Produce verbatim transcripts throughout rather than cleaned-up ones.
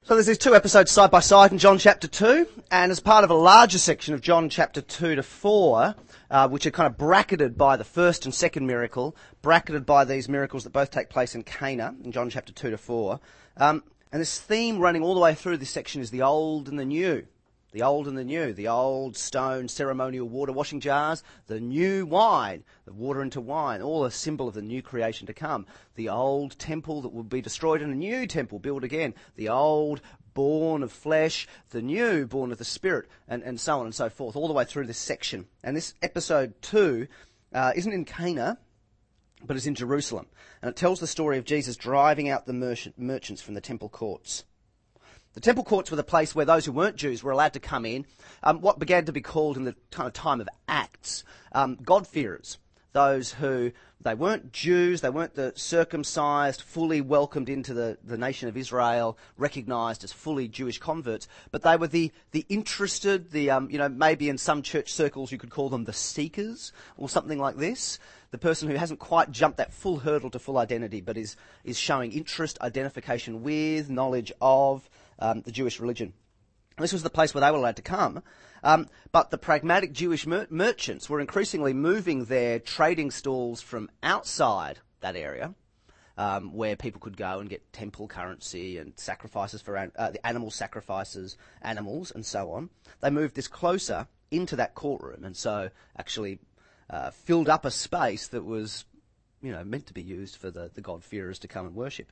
So there's these two episodes side by side in John chapter two, and as part of a larger section of John chapter two to four, uh, which are kind of bracketed by the first and second miracle, bracketed by these miracles that both take place in Cana, in John chapter two to four. Um, and this theme running all the way through this section is the old and the new. The old and the new, the old stone ceremonial water washing jars, the new wine, the water into wine, all a symbol of the new creation to come. The old temple that will be destroyed and a new temple built again. The old born of flesh, the new born of the spirit, and, and so on and so forth, all the way through this section. And this episode two uh, isn't in Cana, but is in Jerusalem. And it tells the story of Jesus driving out the merchant, merchants from the temple courts. The temple courts were the place where those who weren't Jews were allowed to come in, um, what began to be called in the kind of time of Acts, um, God-fearers. Those who, they weren't Jews, they weren't the circumcised, fully welcomed into the, the nation of Israel, recognised as fully Jewish converts, but they were the, the interested, the, um, you know, maybe in some church circles you could call them the seekers, or something like this. The person who hasn't quite jumped that full hurdle to full identity, but is, is showing interest, identification with, knowledge of, Um, the Jewish religion. This was the place where they were allowed to come. Um, but the pragmatic Jewish mer- merchants were increasingly moving their trading stalls from outside that area, um, where people could go and get temple currency and sacrifices for an- uh, the animal sacrifices, animals, and so on. They moved this closer into that courtroom, and so actually uh, filled up a space that was, you know, meant to be used for the, the God-fearers to come and worship.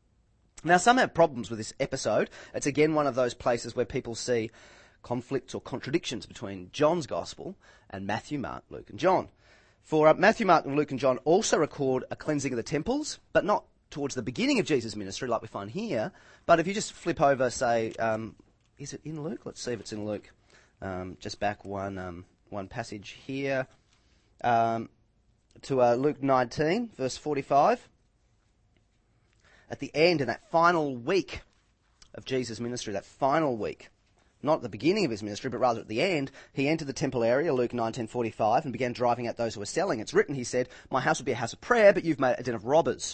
Now, some have problems with this episode. It's again one of those places where people see conflicts or contradictions between John's Gospel and Matthew, Mark, Luke and John. For uh, Matthew, Mark, and Luke and John also record a cleansing of the temples, but not towards the beginning of Jesus' ministry like we find here. But if you just flip over, say, um, is it in Luke? Let's see if it's in Luke. Um, just back one um, one passage here um, to uh, Luke nineteen, verse forty-five. At the end, in that final week of Jesus' ministry, that final week, not at the beginning of his ministry, but rather at the end, he entered the temple area, Luke nineteen forty-five, and began driving out those who were selling. It's written, he said, "My house will be a house of prayer, but you've made it a den of robbers."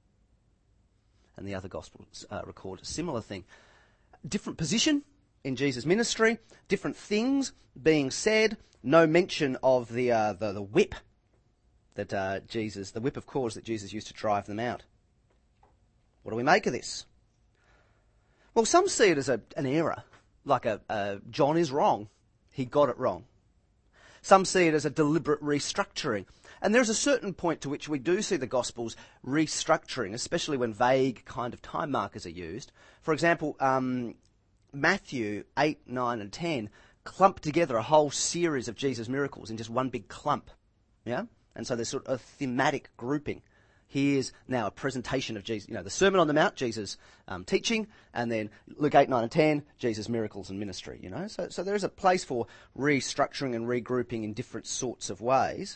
And the other Gospels uh, record a similar thing. Different position in Jesus' ministry, different things being said, no mention of the uh, the, the whip that uh, Jesus, the whip of cords that Jesus used to drive them out. What do we make of this? Well, some see it as a, an error, like a, a John is wrong. He got it wrong. Some see it as a deliberate restructuring. And there's a certain point to which we do see the Gospels restructuring, especially when vague kind of time markers are used. For example, um, Matthew eight, nine and ten clump together a whole series of Jesus' miracles in just one big clump. Yeah? And so there's sort of a thematic grouping. Here's now a presentation of Jesus, you know, the Sermon on the Mount, Jesus' um, teaching, and then Luke eight, nine and ten, Jesus' miracles and ministry, you know. So, so there is a place for restructuring and regrouping in different sorts of ways.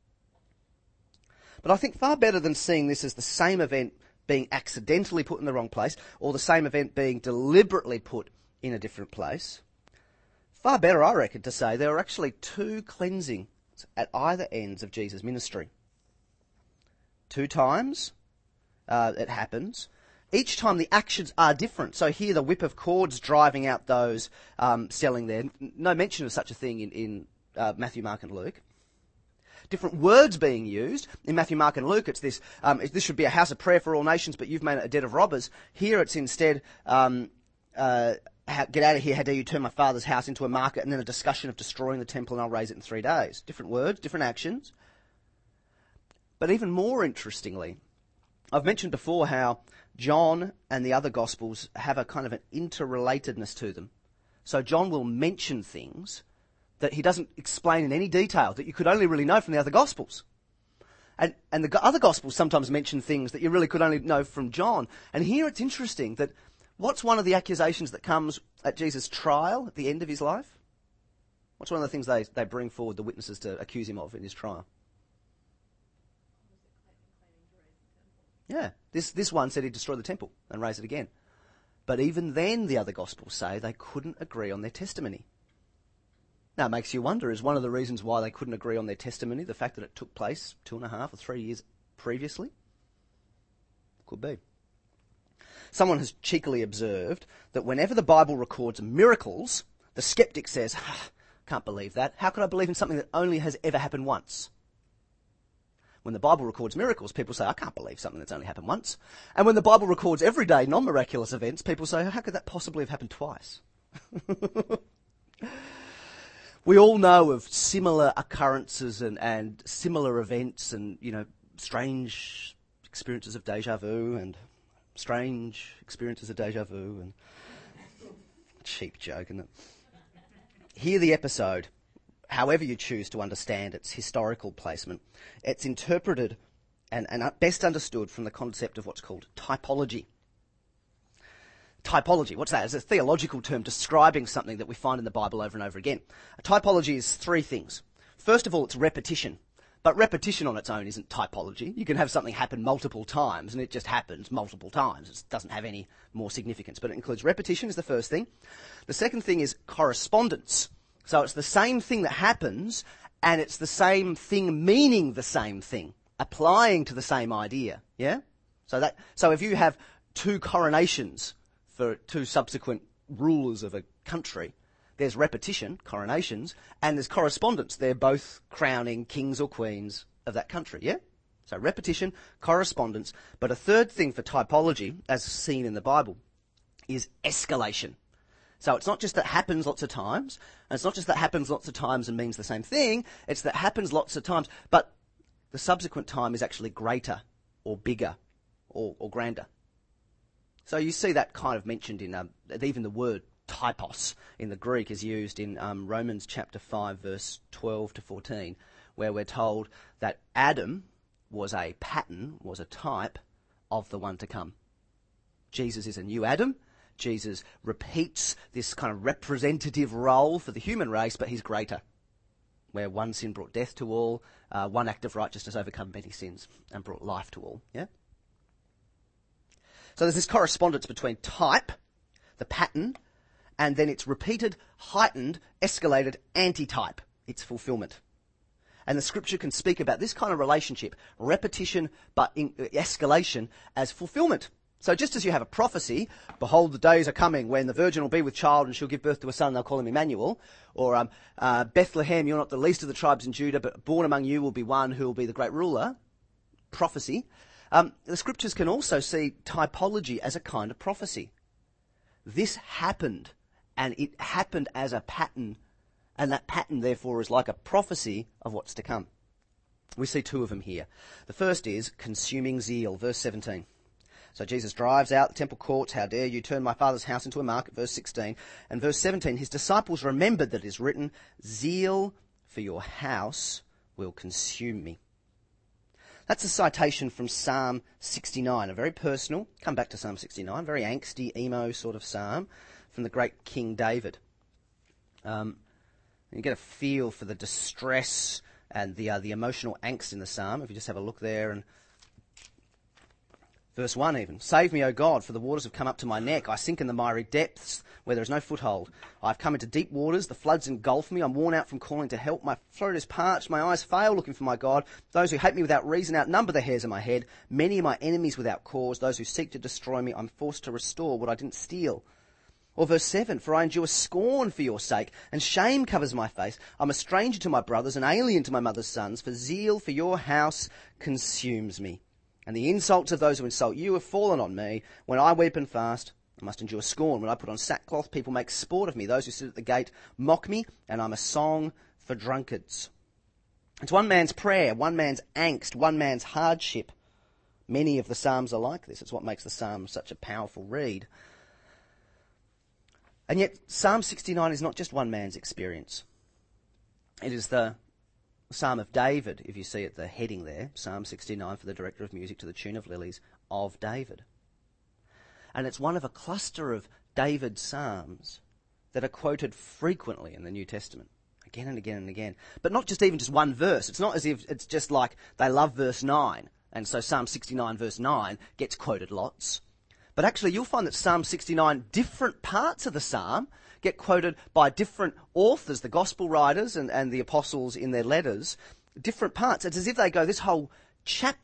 But I think far better than seeing this as the same event being accidentally put in the wrong place, or the same event being deliberately put in a different place, far better, I reckon, to say there are actually two cleansings at either ends of Jesus' ministry. Two times uh, it happens. Each time the actions are different. So here the whip of cords driving out those um, selling there. No mention of such a thing in, in uh, Matthew, Mark and Luke. Different words being used. In Matthew, Mark and Luke it's this, um, this should be a house of prayer for all nations, but you've made it a den of robbers. Here it's instead, um, uh, get out of here, how dare you turn my father's house into a market, and then a discussion of destroying the temple and I'll raise it in three days. Different words, different actions. But even more interestingly, I've mentioned before how John and the other Gospels have a kind of an interrelatedness to them. So John will mention things that he doesn't explain in any detail, that you could only really know from the other Gospels. And, and the other Gospels sometimes mention things that you really could only know from John. And here it's interesting that what's one of the accusations that comes at Jesus' trial at the end of his life? What's one of the things they, they bring forward the witnesses to accuse him of in his trial? Yeah, this this one said he'd destroy the temple and raise it again. But even then, the other Gospels say they couldn't agree on their testimony. Now, it makes you wonder, is one of the reasons why they couldn't agree on their testimony the fact that it took place two and a half or three years previously? Could be. Someone has cheekily observed that whenever the Bible records miracles, the skeptic says, ah, can't believe that. How could I believe in something that only has ever happened once? When the Bible records miracles, people say, I can't believe something that's only happened once. And when the Bible records everyday non-miraculous events, people say, how could that possibly have happened twice? We all know of similar occurrences and, and similar events and, you know, strange experiences of deja vu and strange experiences of deja vu and cheap joke, isn't it? Hear the episode. However you choose to understand its historical placement, it's interpreted and, and best understood from the concept of what's called typology. Typology, what's that? It's a theological term describing something that we find in the Bible over and over again. A typology is three things. First of all, it's repetition. But repetition on its own isn't typology. You can have something happen multiple times, and it just happens multiple times. It doesn't have any more significance. But it includes repetition is the first thing. The second thing is correspondence. So it's the same thing that happens, and it's the same thing meaning the same thing, applying to the same idea. Yeah? So that so if you have two coronations for two subsequent rulers of a country, there's repetition, coronations, and there's correspondence. They're both crowning kings or queens of that country, yeah? So repetition, correspondence. But a third thing for typology, as seen in the Bible, is escalation. So it's not just that happens lots of times, and it's not just that happens lots of times and means the same thing, it's that happens lots of times, but the subsequent time is actually greater or bigger or, or grander. So you see that kind of mentioned in um, even the word typos in the Greek is used in um, Romans chapter five, verse twelve to fourteen, where we're told that Adam was a pattern, was a type of the one to come. Jesus is a new Adam. Jesus repeats this kind of representative role for the human race, but he's greater. Where one sin brought death to all, uh, one act of righteousness overcome many sins and brought life to all. Yeah. So there's this correspondence between type, the pattern, and then it's repeated, heightened, escalated anti-type, its fulfillment. And the scripture can speak about this kind of relationship, repetition but in, uh, escalation, as fulfillment. So just as you have a prophecy, behold, the days are coming when the virgin will be with child and she'll give birth to a son, and they'll call him Emmanuel. Or um, uh, Bethlehem, you're not the least of the tribes in Judah, but born among you will be one who will be the great ruler. Prophecy. Um, the scriptures can also see typology as a kind of prophecy. This happened, and it happened as a pattern, and that pattern, therefore, is like a prophecy of what's to come. We see two of them here. The first is consuming zeal, verse seventeen. So Jesus drives out the temple courts. How dare you turn my father's house into a market, verse sixteen. And verse seventeen, his disciples remembered that it is written, zeal for your house will consume me. That's a citation from Psalm sixty-nine, a very personal, come back to Psalm sixty-nine, very angsty, emo sort of psalm from the great King David. Um, you get a feel for the distress and the uh, the emotional angst in the psalm, if you just have a look there. And verse one even, save me, O God, for the waters have come up to my neck. I sink in the miry depths where there is no foothold. I've come into deep waters, the floods engulf me. I'm worn out from calling to help. My throat is parched, my eyes fail looking for my God. Those who hate me without reason outnumber the hairs of my head. Many are my enemies without cause. Those who seek to destroy me, I'm forced to restore what I didn't steal. Or verse seven, for I endure scorn for your sake, and shame covers my face. I'm a stranger to my brothers, an alien to my mother's sons, for zeal for your house consumes me. And the insults of those who insult you have fallen on me. When I weep and fast, I must endure scorn. When I put on sackcloth, people make sport of me. Those who sit at the gate mock me, and I'm a song for drunkards. It's one man's prayer, one man's angst, one man's hardship. Many of the Psalms are like this. It's what makes the Psalms such a powerful read. And yet, Psalm sixty-nine is not just one man's experience. It is the Psalm of David, if you see at the heading there, Psalm sixty-nine for the director of music to the tune of lilies, of David. And it's one of a cluster of David's psalms that are quoted frequently in the New Testament, again and again and again. But not just even just one verse. It's not as if it's just like they love verse nine, and so Psalm sixty-nine verse nine gets quoted lots. But actually you'll find that Psalm sixty-nine, different parts of the psalm, get quoted by different authors, the gospel writers and, and the apostles in their letters, different parts. It's as if they go, this whole chapter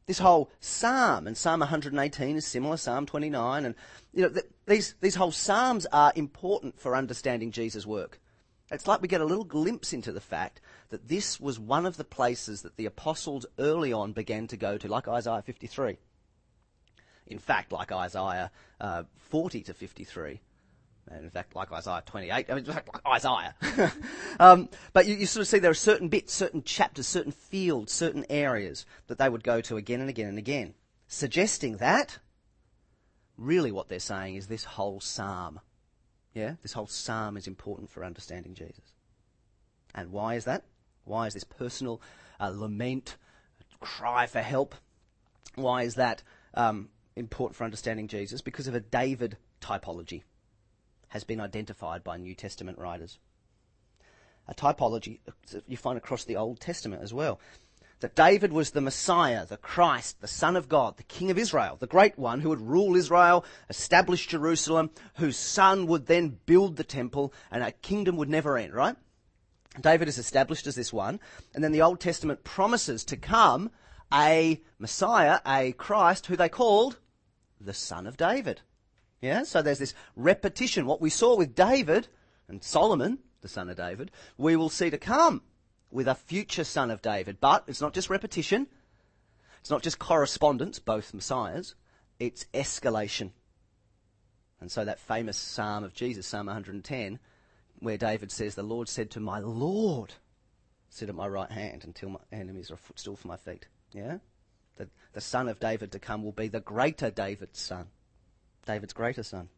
This whole psalm, and Psalm one hundred eighteen is similar, Psalm twenty-nine, and you know th- these these whole psalms are important for understanding Jesus' work. It's like we get a little glimpse into the fact that this was one of the places that the apostles early on began to go to, like Isaiah fifty-three. In fact, like Isaiah uh, forty to fifty-three. And in fact, like Isaiah twenty-eight, I mean, like Isaiah. um, but you, you sort of see there are certain bits, certain chapters, certain fields, certain areas that they would go to again and again and again, suggesting that really what they're saying is this whole psalm. Yeah, this whole psalm is important for understanding Jesus. And why is that? Why is this personal uh, lament, cry for help? Why is that um, important for understanding Jesus? Because of a David typology has been identified by New Testament writers. A typology you find across the Old Testament as well. That David was the Messiah, the Christ, the Son of God, the King of Israel, the great one who would rule Israel, establish Jerusalem, whose son would then build the temple, and a kingdom would never end, right? David is established as this one, and then the Old Testament promises to come a Messiah, a Christ, who they called the Son of David. Yeah, so there's this repetition. What we saw with David and Solomon, the son of David, we will see to come with a future son of David. But it's not just repetition. It's not just correspondence, both messiahs. It's escalation. And so that famous psalm of Jesus, Psalm one hundred ten, where David says, "The Lord said to my Lord, sit at my right hand until my enemies are a footstool for my feet." Yeah? The, the son of David to come will be the greater David's son. David's greater son.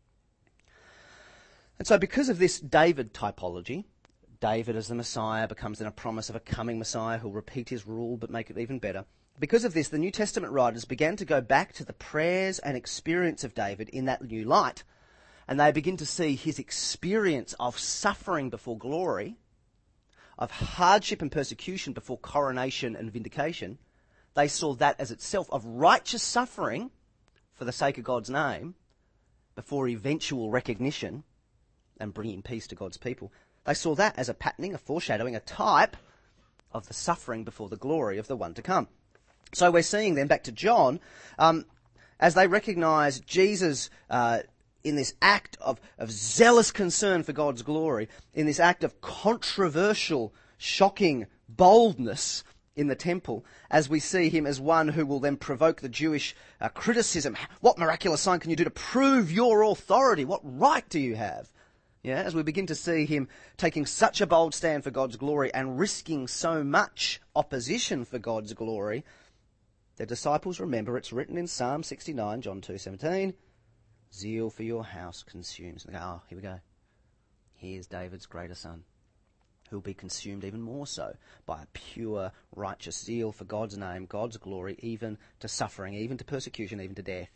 And so because of this David typology, David as the Messiah becomes then a promise of a coming Messiah who'll repeat his rule but make it even better. Because of this, the New Testament writers began to go back to the prayers and experience of David in that new light, and they begin to see his experience of suffering before glory, of hardship and persecution before coronation and vindication. They saw that as itself, of righteous suffering for the sake of God's name, before eventual recognition and bringing peace to God's people. They saw that as a patterning, a foreshadowing, a type of the suffering before the glory of the one to come. So we're seeing then, back to John, um, as they recognise Jesus uh, in this act of, of zealous concern for God's glory, in this act of controversial, shocking boldness in the temple, as we see him as one who will then provoke the Jewish uh, criticism. What miraculous sign can you do to prove your authority? What right do you have? Yeah, as we begin to see him taking such a bold stand for God's glory and risking so much opposition for God's glory, the disciples remember it's written in Psalm sixty-nine, John two seventeen, zeal for your house consumes. And they go, oh, here we go. Here's David's greater son, who will be consumed even more so by a pure, righteous zeal for God's name, God's glory, even to suffering, even to persecution, even to death.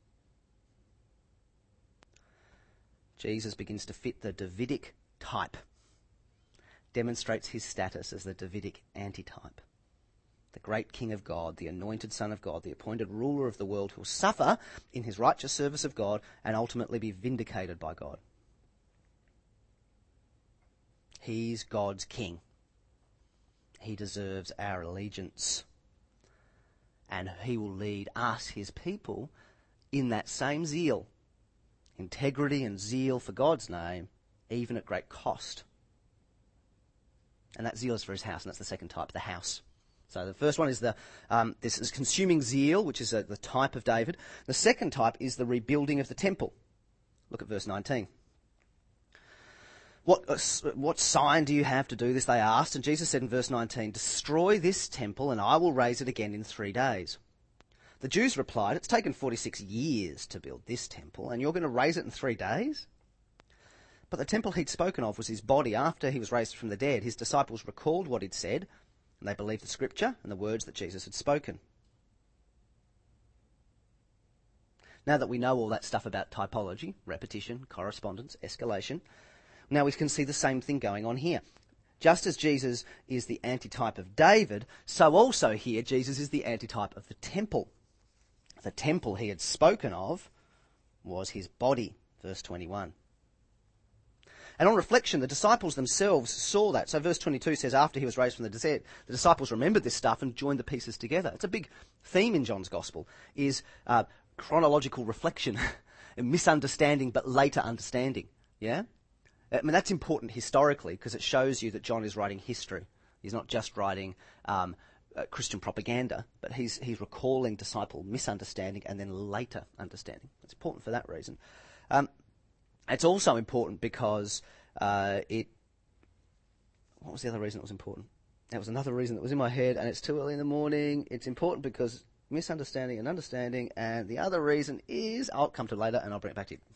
Jesus begins to fit the Davidic type, demonstrates his status as the Davidic antitype. The great King of God, the anointed Son of God, the appointed ruler of the world, who will suffer in his righteous service of God and ultimately be vindicated by God. He's God's king. He deserves our allegiance. And he will lead us, his people, in that same zeal, integrity and zeal for God's name, even at great cost. And that zeal is for his house, and that's the second type, the house. So the first one is the um, this is consuming zeal, which is a, the type of David. The second type is the rebuilding of the temple. Look at verse nineteen. What, uh, what sign do you have to do this, they asked. And Jesus said in verse nineteen, destroy this temple and I will raise it again in three days. The Jews replied, it's taken forty-six years to build this temple and you're going to raise it in three days? But the temple he'd spoken of was his body after he was raised from the dead. His disciples recalled what he'd said and they believed the scripture and the words that Jesus had spoken. Now that we know all that stuff about typology, repetition, correspondence, escalation, now we can see the same thing going on here. Just as Jesus is the antitype of David, so also here Jesus is the antitype of the temple. The temple he had spoken of was his body, verse twenty-one. And on reflection, the disciples themselves saw that. So verse twenty-two says, after he was raised from the dead, the disciples remembered this stuff and joined the pieces together. It's a big theme in John's Gospel, is uh, chronological reflection, and misunderstanding but later understanding. Yeah? I mean, that's important historically because it shows you that John is writing history. He's not just writing um, uh, Christian propaganda, but he's he's recalling disciple misunderstanding and then later understanding. It's important for that reason. Um, it's also important because uh, it... What was the other reason it was important? That was another reason that was in my head, and it's too early in the morning. It's important because misunderstanding and understanding, and the other reason is... I'll come to it later, and I'll bring it back to you.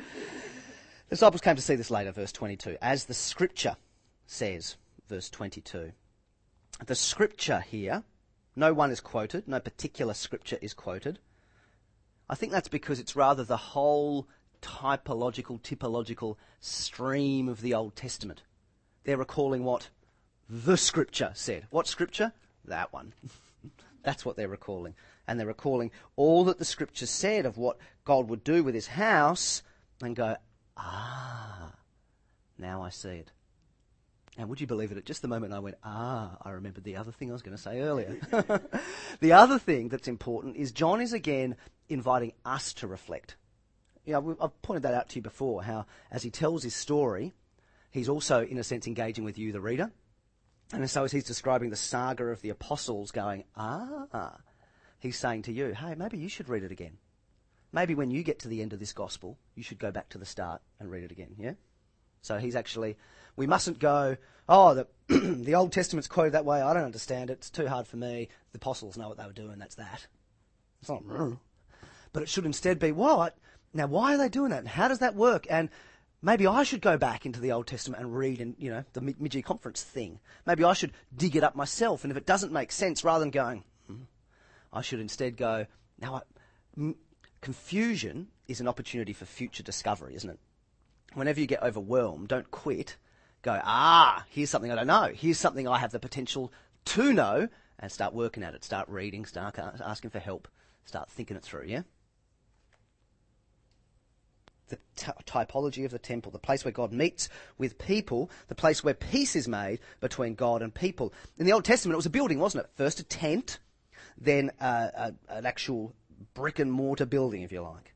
The disciples came to see this later, verse twenty-two. As the Scripture says, verse twenty-two. The Scripture here, no one is quoted, no particular Scripture is quoted. I think that's because it's rather the whole typological, typological stream of the Old Testament. They're recalling what the Scripture said. What Scripture? That one. That's what they're recalling. And they're recalling all that the Scripture said of what God would do with his house and go, ah, now I see it. And would you believe it, at just the moment I went, ah, I remembered the other thing I was going to say earlier. The other thing that's important is John is again inviting us to reflect. You know, I've pointed that out to you before, how as he tells his story, he's also, in a sense, engaging with you, the reader. And so as he's describing the saga of the apostles going, ah, he's saying to you, hey, maybe you should read it again. Maybe when you get to the end of this gospel, you should go back to the start and read it again, yeah? So he's actually, we mustn't go, oh, the, the Old Testament's quoted that way, I don't understand it, it's too hard for me, the apostles know what they were doing, that's that. It's not, but it should instead be, what? Now, why are they doing that? And how does that work? And maybe I should go back into the Old Testament and read, in, you know, the mid-year conference thing. Maybe I should dig it up myself. And if it doesn't make sense, rather than going, hmm, I should instead go, now, I, m- confusion is an opportunity for future discovery, isn't it? Whenever you get overwhelmed, don't quit. Go, ah, here's something I don't know. Here's something I have the potential to know, and start working at it. Start reading, start asking for help, start thinking it through, yeah? The t- typology of the temple, the place where God meets with people, the place where peace is made between God and people. In the Old Testament, it was a building, wasn't it? First a tent, then uh, a, an actual brick and mortar building, if you like.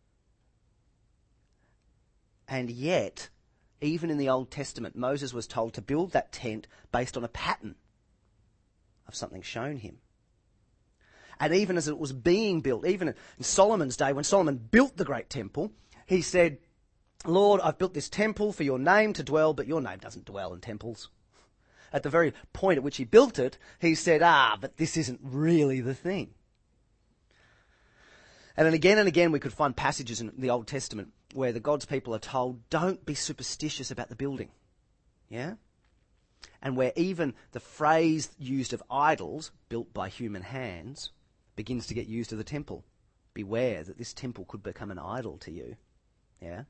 And yet, even in the Old Testament, Moses was told to build that tent based on a pattern of something shown him. And even as it was being built, even in Solomon's day, when Solomon built the great temple, he said, Lord, I've built this temple for your name to dwell, but your name doesn't dwell in temples. At the very point at which he built it, he said, ah, but this isn't really the thing. And then again and again we could find passages in the Old Testament where the God's people are told, don't be superstitious about the building. Yeah? And where even the phrase used of idols, built by human hands, begins to get used of the temple. Beware that this temple could become an idol to you. Yeah?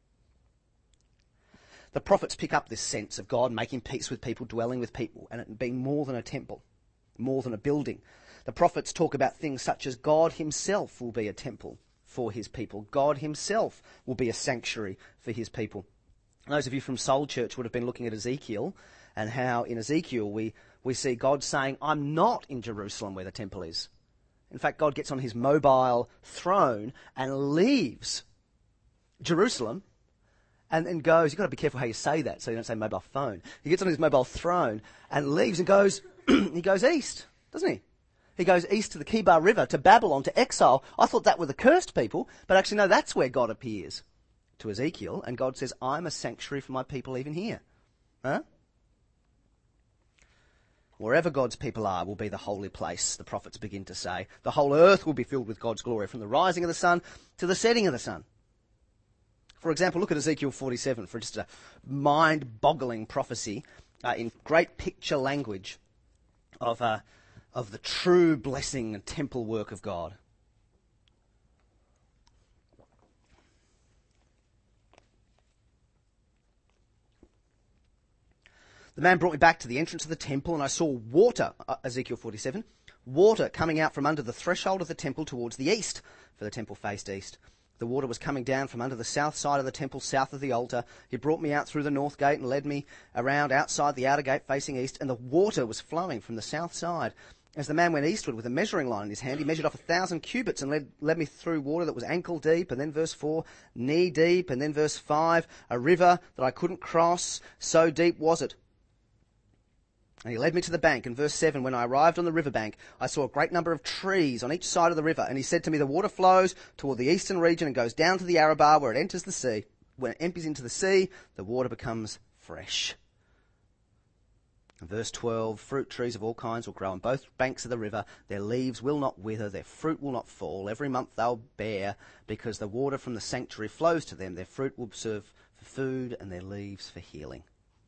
The prophets pick up this sense of God making peace with people, dwelling with people, and it being more than a temple, more than a building. The prophets talk about things such as God himself will be a temple for his people. God himself will be a sanctuary for his people. Those of you from Soul Church would have been looking at Ezekiel and how in Ezekiel we, we see God saying, I'm not in Jerusalem where the temple is. In fact, God gets on his mobile throne and leaves Jerusalem and then goes, you've got to be careful how you say that so you don't say mobile phone. He gets on his mobile throne and leaves and goes, he goes east, doesn't he? He goes east to the Kibar River, to Babylon, to exile. I thought that were the cursed people, but actually no, that's where God appears to Ezekiel, and God says, I'm a sanctuary for my people even here. Huh? Wherever God's people are will be the holy place, the prophets begin to say. The whole earth will be filled with God's glory from the rising of the sun to the setting of the sun. For example, look at Ezekiel forty-seven for just a mind-boggling prophecy uh, in great picture language of, uh, of the true blessing and temple work of God. The man brought me back to the entrance of the temple, and I saw water, uh, Ezekiel forty-seven, water coming out from under the threshold of the temple towards the east, for the temple faced east. The water was coming down from under the south side of the temple, south of the altar. He brought me out through the north gate and led me around outside the outer gate facing east, and the water was flowing from the south side. As the man went eastward with a measuring line in his hand, he measured off a thousand cubits and led, led me through water that was ankle deep, and then verse four, knee deep, and then verse five, a river that I couldn't cross, so deep was it. And he led me to the bank. In verse seven, when I arrived on the riverbank, I saw a great number of trees on each side of the river. And he said to me, the water flows toward the eastern region and goes down to the Arabah where it enters the sea. When it empties into the sea, the water becomes fresh. In verse twelve, fruit trees of all kinds will grow on both banks of the river. Their leaves will not wither, their fruit will not fall. Every month they'll bear, because the water from the sanctuary flows to them. Their fruit will serve for food and their leaves for healing.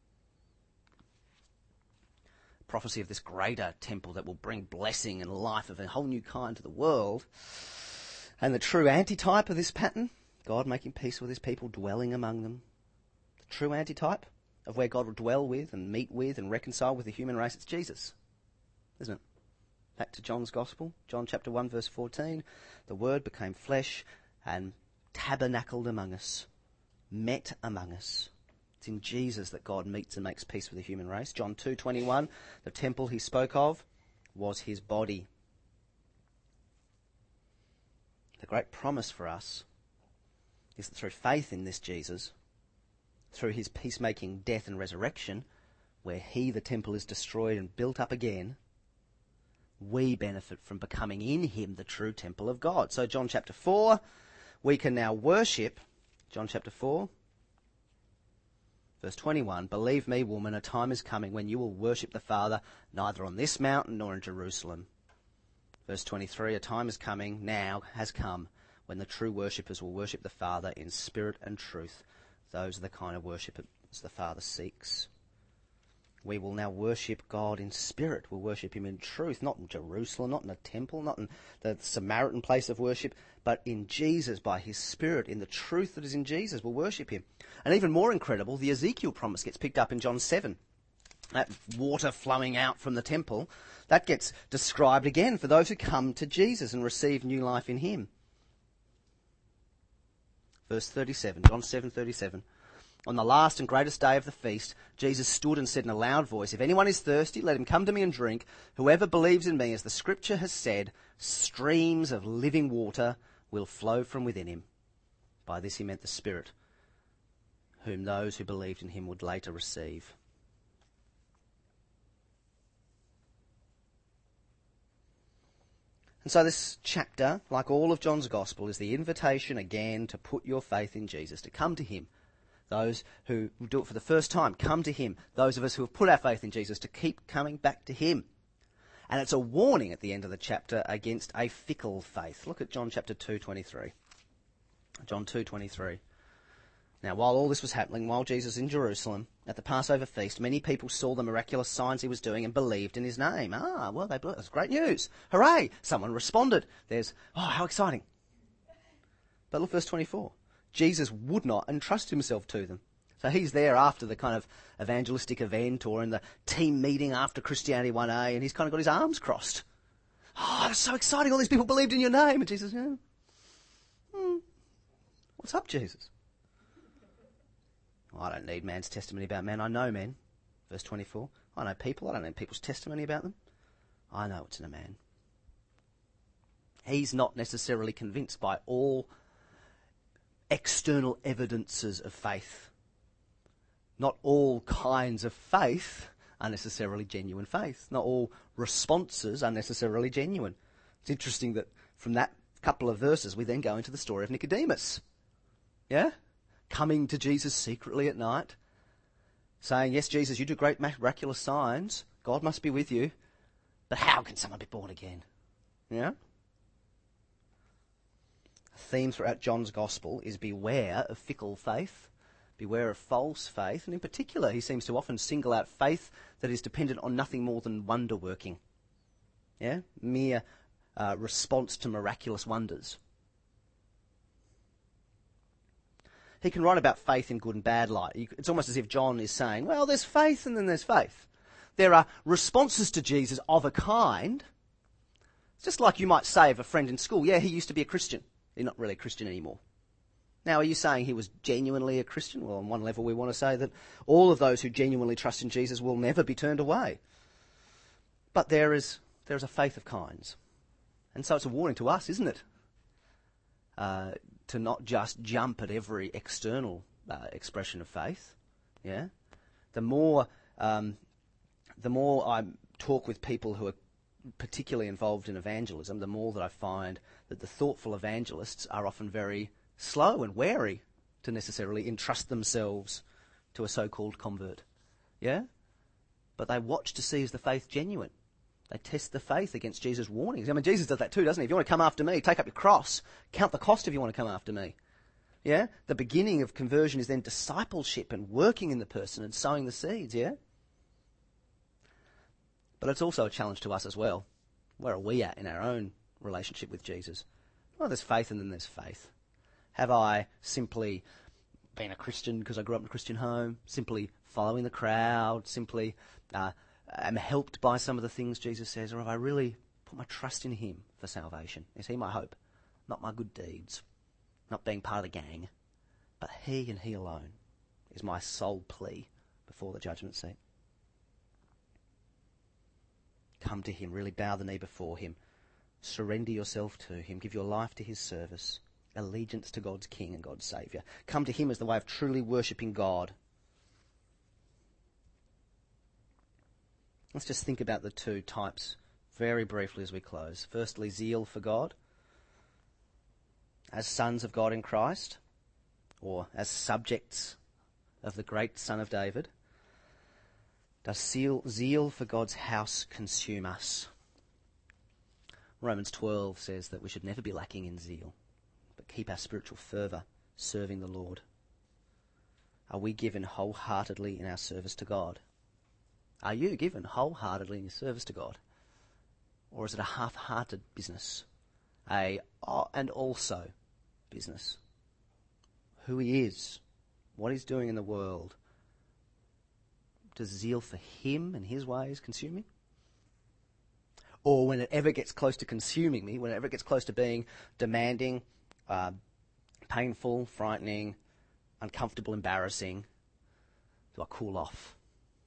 Prophecy of this greater temple that will bring blessing and life of a whole new kind to the world. And the true antitype of this pattern, God making peace with his people, dwelling among them. The true antitype of where God will dwell with and meet with and reconcile with the human race, it's Jesus, isn't it? Back to John's Gospel, John chapter one verse fourteen. The Word became flesh and tabernacled among us, met among us. It's in Jesus that God meets and makes peace with the human race. John two twenty-one, the temple he spoke of was his body. The great promise for us is that through faith in this Jesus, through his peacemaking death and resurrection, where he, the temple, is destroyed and built up again, we benefit from becoming in him the true temple of God. So John chapter four, we can now worship, John chapter four, verse twenty-one, believe me, woman, a time is coming when you will worship the Father neither on this mountain nor in Jerusalem. Verse twenty-three, a time is coming, now has come, when the true worshippers will worship the Father in spirit and truth. Those are the kind of worshippers the Father seeks. We will now worship God in spirit. We'll worship him in truth, not in Jerusalem, not in a temple, not in the Samaritan place of worship, but in Jesus, by his Spirit, in the truth that is in Jesus, we'll worship him. And even more incredible, the Ezekiel promise gets picked up in John seven. That water flowing out from the temple, that gets described again for those who come to Jesus and receive new life in him. Verse thirty-seven, John seven thirty-seven. On the last and greatest day of the feast, Jesus stood and said in a loud voice, if anyone is thirsty, let him come to me and drink. Whoever believes in me, as the scripture has said, streams of living water will flow from within him. By this he meant the Spirit, whom those who believed in him would later receive. And so this chapter, like all of John's Gospel, is the invitation again to put your faith in Jesus, to come to him. Those who do it for the first time, come to him. Those of us who have put our faith in Jesus, to keep coming back to him. And it's a warning at the end of the chapter against a fickle faith. Look at John chapter two twenty-three. John two twenty-three. Now, while all this was happening, while Jesus was in Jerusalem at the Passover feast, many people saw the miraculous signs he was doing and believed in his name. Ah, well, they that's great news. Hooray! Someone responded. There's, oh, how exciting. But look, verse twenty-four. Jesus would not entrust himself to them. So he's there after the kind of evangelistic event or in the team meeting after Christianity one A, and he's kind of got his arms crossed. Oh, that's so exciting. All these people believed in your name. And Jesus, yeah. Hmm. What's up, Jesus? Well, I don't need man's testimony about men. I know men. Verse twenty-four. I know people. I don't need people's testimony about them. I know what's in a man. He's not necessarily convinced by all external evidences of faith. Not all kinds of faith are necessarily genuine faith. Not all responses are necessarily genuine. It's interesting that from that couple of verses we then go into the story of Nicodemus. Yeah? Coming to Jesus secretly at night, saying, yes, Jesus, you do great miraculous signs. God must be with you. But how can someone be born again? Yeah? A theme throughout John's Gospel is beware of fickle faith, beware of false faith, and in particular he seems to often single out faith that is dependent on nothing more than wonder working. Yeah? Mere uh, response to miraculous wonders. He can write about faith in good and bad light. It's almost as if John is saying, well, there's faith and then there's faith. There are responses to Jesus of a kind. It's just like you might say of a friend in school, yeah, he used to be a Christian. He's not really a Christian anymore. Now, are you saying he was genuinely a Christian? Well, on one level we want to say that all of those who genuinely trust in Jesus will never be turned away. But there is there is a faith of kinds. And so it's a warning to us, isn't it? Uh, to not just jump at every external uh, expression of faith. Yeah. The more um, the more I talk with people who are particularly involved in evangelism, the more that I find that the thoughtful evangelists are often very slow and wary to necessarily entrust themselves to a so-called convert. Yeah? But they watch to see is the faith genuine. They test the faith against Jesus' warnings. I mean, Jesus does that too, doesn't he? If you want to come after me, take up your cross. Count the cost if you want to come after me. Yeah? The beginning of conversion is then discipleship and working in the person and sowing the seeds, yeah? But it's also a challenge to us as well. Where are we at in our own relationship with Jesus? Well, there's faith and then there's faith. Have I simply been a Christian because I grew up in a Christian home, simply following the crowd, simply uh, am helped by some of the things Jesus says, or have I really put my trust in him for salvation? Is he my hope? Not my good deeds, not being part of the gang, but he and he alone is my sole plea before the judgment seat. Come to him, really bow the knee before him, surrender yourself to him, give your life to his service, allegiance to God's King and God's Saviour. Come to him as the way of truly worshipping God. Let's just think about the two types very briefly as we close. Firstly, zeal for God. As sons of God in Christ, or as subjects of the great Son of David, does zeal, zeal for God's house consume us? Romans twelve says that we should never be lacking in zeal, but keep our spiritual fervour serving the Lord. Are we given wholeheartedly in our service to God? Are you given wholeheartedly in your service to God? Or is it a half-hearted business? A oh, and also business? Who he is, what he's doing in the world. Does zeal for him and his ways consume me? Or when it ever gets close to consuming me, when it ever gets close to being demanding, uh, painful, frightening, uncomfortable, embarrassing, do I cool off?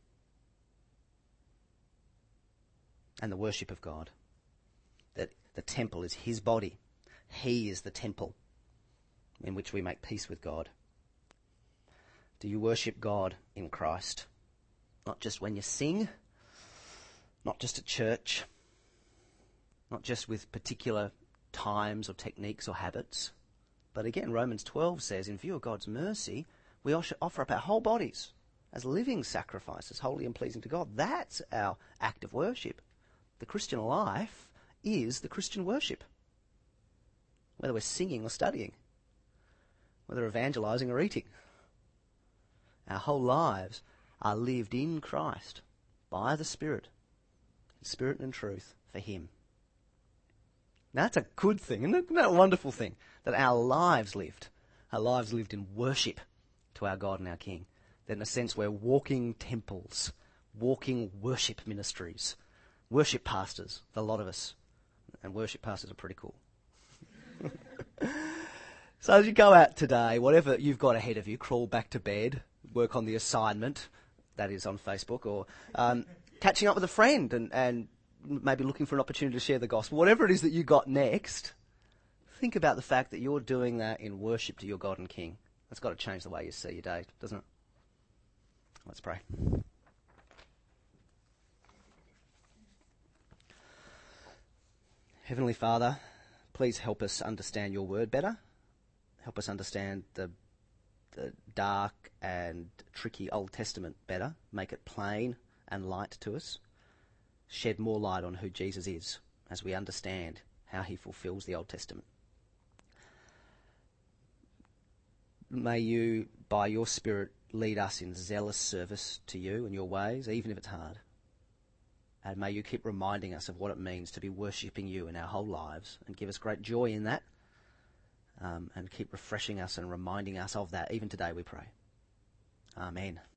And the worship of God. That the temple is his body. He is the temple in which we make peace with God. Do you worship God in Christ? Not just when you sing, not just at church, not just with particular times or techniques or habits. But again, Romans twelve says, in view of God's mercy, we offer up our whole bodies as living sacrifices, holy and pleasing to God. That's our act of worship. The Christian life is the Christian worship. Whether we're singing or studying, whether evangelizing or eating. Our whole lives are lived in Christ by the Spirit, in spirit and in truth, for him. Now that's a good thing, isn't it? Isn't that a wonderful thing? That our lives lived, our lives lived in worship to our God and our King. That in a sense we're walking temples, walking worship ministries, worship pastors, the lot of us. And worship pastors are pretty cool. So as you go out today, whatever you've got ahead of you, crawl back to bed, work on the assignment, that is on Facebook, or um, catching up with a friend and, and maybe looking for an opportunity to share the gospel. Whatever it is that you got next, think about the fact that you're doing that in worship to your God and King. That's got to change the way you see your day, doesn't it? Let's pray. Heavenly Father, please help us understand your word better. Help us understand the the dark and tricky Old Testament better. Make it plain and light to us. Shed more light on who Jesus is as we understand how he fulfills the Old Testament. May you, by your Spirit, lead us in zealous service to you and your ways, even if it's hard. And may you keep reminding us of what it means to be worshipping you in our whole lives and give us great joy in that. Um, and keep refreshing us and reminding us of that even today, we pray. Amen.